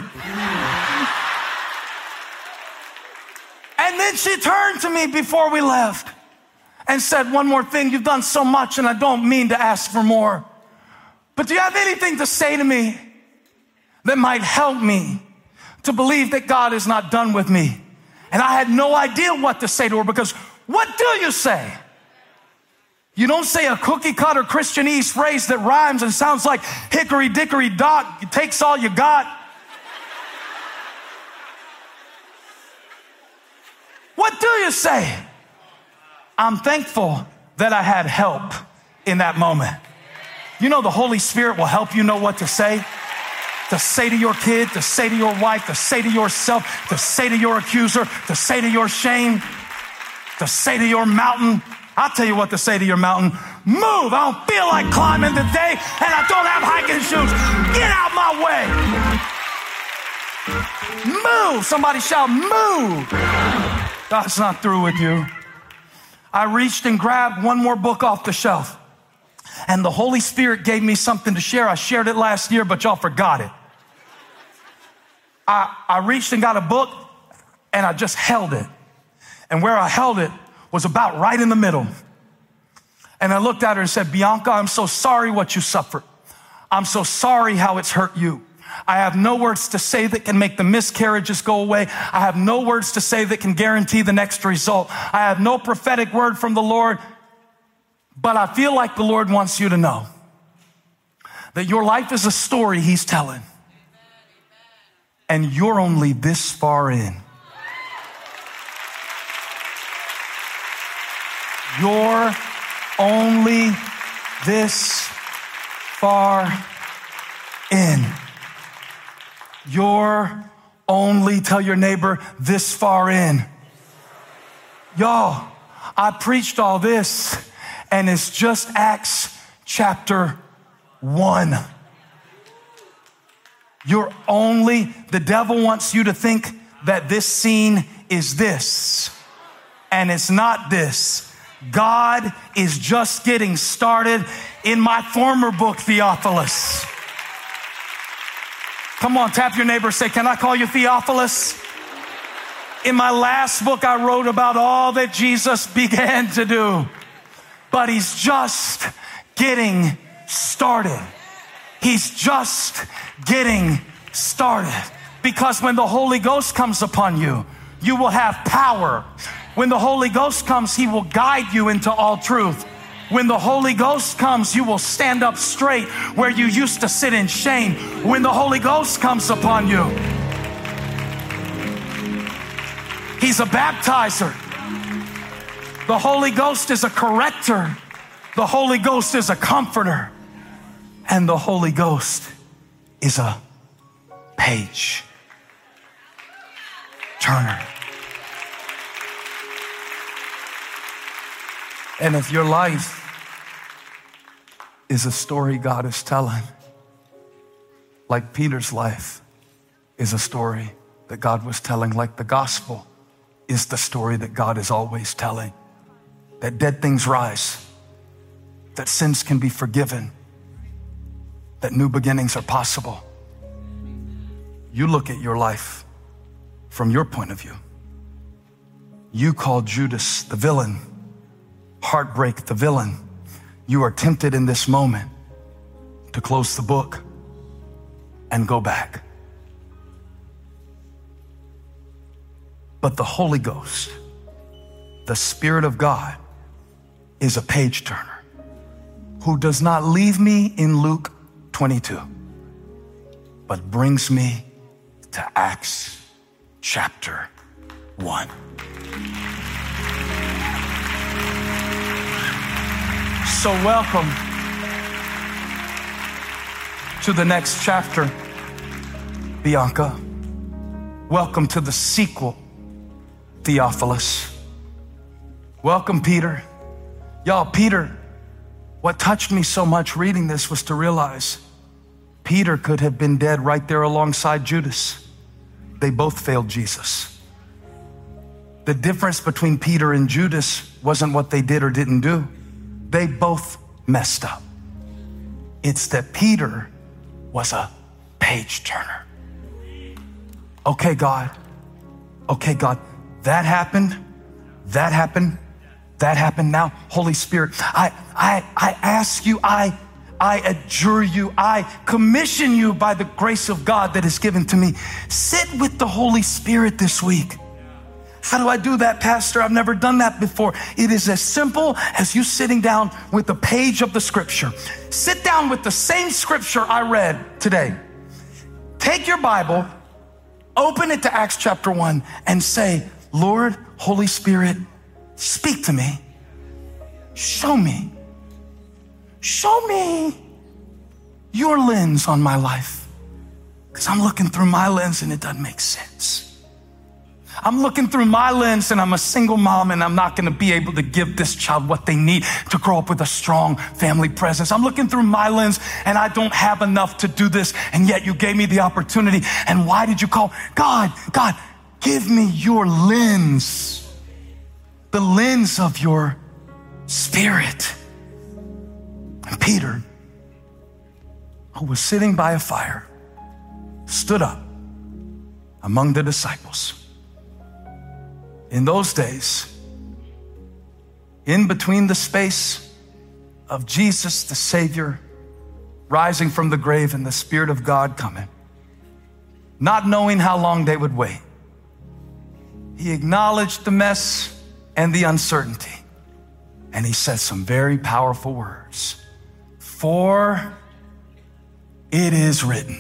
S1: And then she turned to me before we left and said, one more thing. You've done so much, and I don't mean to ask for more. But do you have anything to say to me that might help me to believe that God is not done with me? And I had no idea what to say to her because what do you say? You don't say a cookie cutter Christianese phrase that rhymes and sounds like hickory dickory dock. It takes all you got. What do you say? I'm thankful that I had help in that moment. You know, the Holy Spirit will help you know what to say to your kid, to say to your wife, to say to yourself, to say to your accuser, to say to your shame, to say to your mountain. I'll tell you what to say to your mountain. Move. I don't feel like climbing today, and I don't have hiking shoes. Get out my way. Move. Somebody shout, move. God's not through with you. I reached and grabbed one more book off the shelf. And the Holy Spirit gave me something to share. I shared it last year, but y'all forgot it. I reached and got a book, and I just held it. And where I held it was about right in the middle. And I looked at her and said, Bianca, I'm so sorry what you suffered. I'm so sorry how it's hurt you. I have no words to say that can make the miscarriages go away. I have no words to say that can guarantee the next result. I have no prophetic word from the Lord. But I feel like the Lord wants you to know that your life is a story He's telling. And you're only this far in. You're only this far in. You're only, tell your neighbor, this far in. Y'all, I preached all this, and it's just Acts chapter 1. You're only, the devil wants you to think that this scene is this, and it's not this. God is just getting started in my former book, Theophilus. Come on, tap your neighbor, say, can I call you Theophilus? In my last book, I wrote about all that Jesus began to do, but He's just getting started. He's just getting started. Because when the Holy Ghost comes upon you, you will have power. When the Holy Ghost comes, he will guide you into all truth. When the Holy Ghost comes, you will stand up straight where you used to sit in shame. When the Holy Ghost comes upon you, he's a baptizer. The Holy Ghost is a corrector. The Holy Ghost is a comforter. And the Holy Ghost is a page turner. And if your life is a story God is telling, like Peter's life is a story that God was telling, like the gospel is the story that God is always telling, that dead things rise, that sins can be forgiven, that new beginnings are possible. You look at your life from your point of view. You call Judas the villain, heartbreak the villain. You are tempted in this moment to close the book and go back. But the Holy Ghost, the Spirit of God, is a page turner who does not leave me in Luke 22, but brings me to Acts chapter 1. So welcome to the next chapter, Bianca. Welcome to the sequel, Theophilus. Welcome, Peter. Y'all, Peter, what touched me so much reading this was to realize Peter could have been dead right there alongside Judas. They both failed Jesus. The difference between Peter and Judas wasn't what they did or didn't do. They both messed up. It's that Peter was a page turner. Okay, God. Okay, God. That happened. That happened. That happened. Now, Holy Spirit, I ask you, I adjure you, I commission you by the grace of God that is given to me. Sit with the Holy Spirit this week. How do I do that, Pastor? I've never done that before. It is as simple as you sitting down with a page of the scripture. Sit down with the same scripture I read today. Take your Bible, open it to Acts chapter 1 and say, Lord, Holy Spirit, speak to me. Show me your lens on my life. Because I'm looking through my lens and it doesn't make sense. I'm looking through my lens and I'm a single mom and I'm not going to be able to give this child what they need to grow up with a strong family presence. I'm looking through my lens and I don't have enough to do this, and yet you gave me the opportunity. And why did you call? God, give me your lens, the lens of your Spirit. And Peter, who was sitting by a fire, stood up among the disciples. In those days, in between the space of Jesus, the Savior, rising from the grave and the Spirit of God coming, not knowing how long they would wait, he acknowledged the mess and the uncertainty. And he said some very powerful words. For it is written.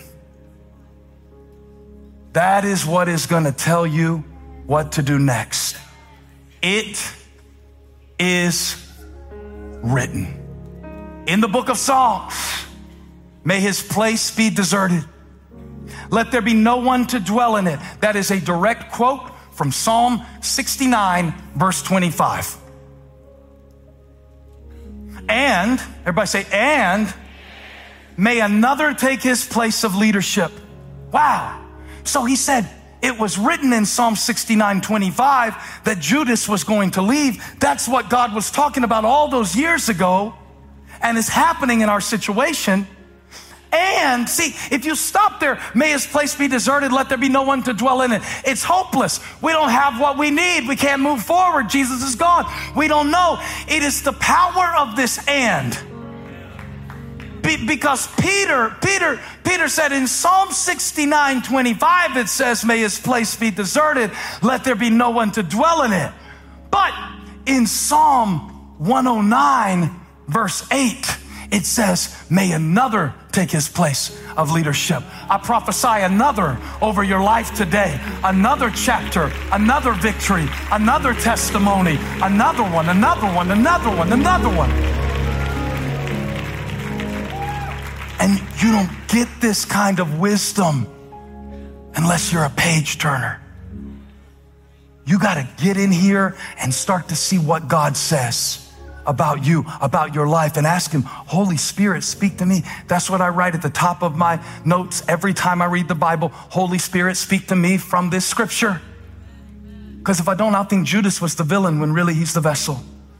S1: That is what is going to tell you what to do next. It is written. In the book of Psalms, may his place be deserted. Let there be no one to dwell in it. That is a direct quote from Psalm 69, verse 25. And, everybody say, and may another take his place of leadership. Wow. So he said, it was written in Psalm 69:25 that Judas was going to leave. That's what God was talking about all those years ago, and is happening in our situation. And see, if you stop there, may his place be deserted, let there be no one to dwell in it. It's hopeless. We don't have what we need. We can't move forward. Jesus is gone. We don't know. It is the power of this and. Because Peter said in Psalm 69:25, it says, may his place be deserted, let there be no one to dwell in it. But in Psalm 109, verse 8, it says, may another take his place of leadership. I prophesy another over your life today, another chapter, another victory, another testimony, another one, another one, another one, another one. And you don't get this kind of wisdom unless you're a page turner. You got to get in here and start to see what God says about you, about your life, and ask him, Holy Spirit, speak to me. That's what I write at the top of my notes every time I read the Bible. Holy Spirit, speak to me from this scripture. Because if I don't, I'll think Judas was the villain when really he's the vessel.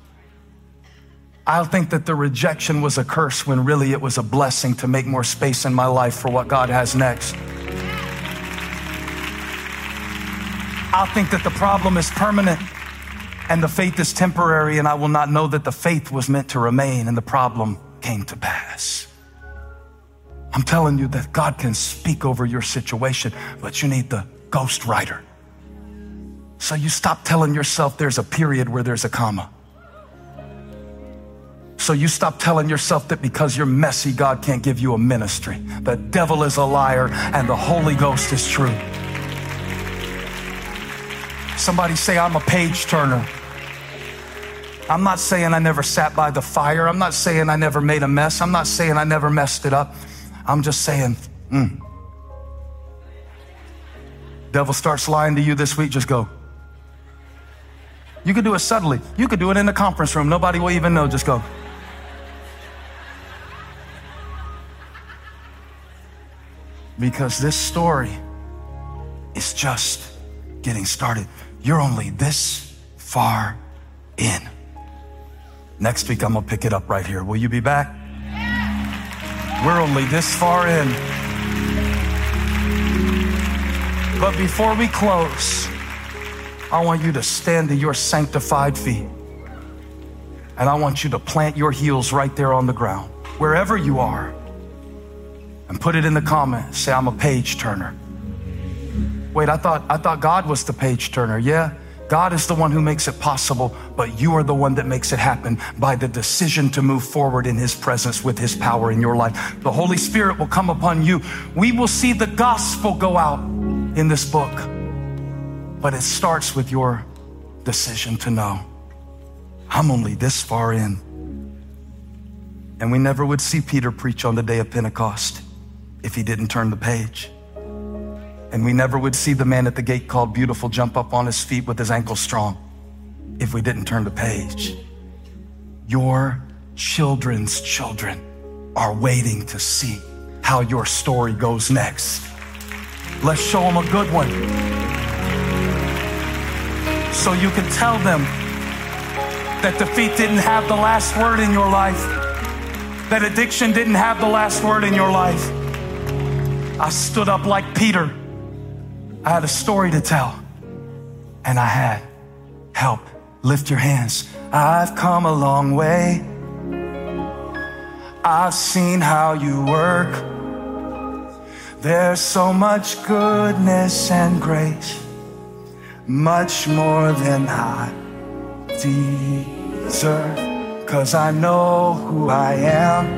S1: I'll think that the rejection was a curse when really it was a blessing to make more space in my life for what God has next. I'll think that the problem is permanent and the faith is temporary, and I will not know that the faith was meant to remain and the problem came to pass. I'm telling you that God can speak over your situation, but you need the ghostwriter. So you stop telling yourself there's a period where there's a comma. So you stop telling yourself that because you're messy, God can't give you a ministry. The devil is a liar and the Holy Ghost is true. Somebody say, I'm a page turner. I'm not saying I never sat by the fire. I'm not saying I never made a mess. I'm not saying I never messed it up. I'm just saying, Devil starts lying to you this week, just go. You could do it subtly. You could do it in the conference room. Nobody will even know, just go. Because this story is just getting started. You're only this far in. Next week, I'm gonna pick it up right here. Will you be back? We're only this far in. But before we close, I want you to stand to your sanctified feet. And I want you to plant your heels right there on the ground, wherever you are. And put it in the comments. Say, I'm a page turner. Wait, I thought God was the page turner. Yeah, God is the one who makes it possible, but you are the one that makes it happen by the decision to move forward in his presence with his power in your life. The Holy Spirit will come upon you. We will see the gospel go out in this book, but it starts with your decision to know, I'm only this far in. And we never would see Peter preach on the day of Pentecost if he didn't turn the page. And we never would see the man at the gate called Beautiful jump up on his feet with his ankles strong if we didn't turn the page. Your children's children are waiting to see how your story goes next. Let's show them a good one so you can tell them that defeat didn't have the last word in your life, that addiction didn't have the last word in your life. I stood up like Peter. I had a story to tell, and I had help. Lift your hands. I've come a long way. I've seen how you work. There's so much goodness and grace, much more than I deserve. 'Cause I know who I am,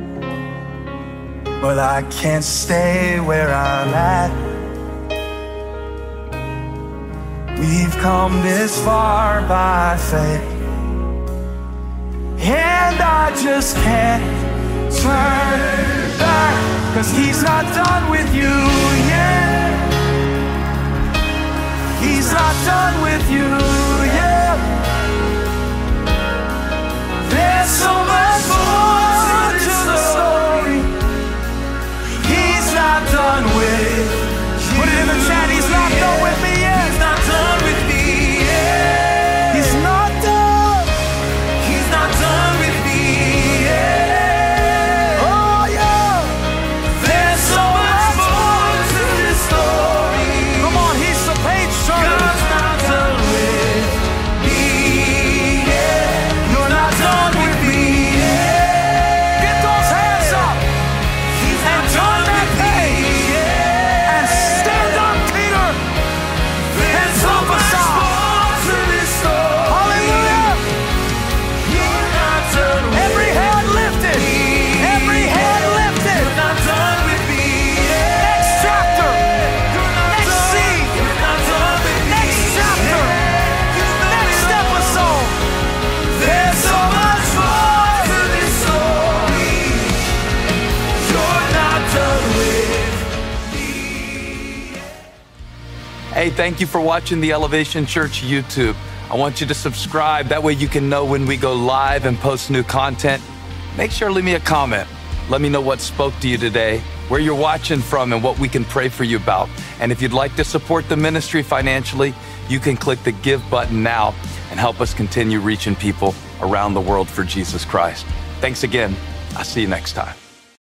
S1: but I can't stay where I'm at. We've come this far by faith, and I just can't turn back, 'cause he's not done with you yet. He's not done with you yet. There's so much more to the story. He's not done with you. Put it in the chat, he's not done with me yet. He's not done with me yet. He's not done. He's not done with me yet. Oh yeah. There's so much more to this story. Come on, he's the page turner. God's not done with Hey, thank you for watching the Elevation Church YouTube. I want you to subscribe. That way you can know when we go live and post new content. Make sure to leave me a comment. Let me know what spoke to you today, where you're watching from, and what we can pray for you about. And if you'd like to support the ministry financially, you can click the Give button now and help us continue reaching people around the world for Jesus Christ. Thanks again. I'll see you next time.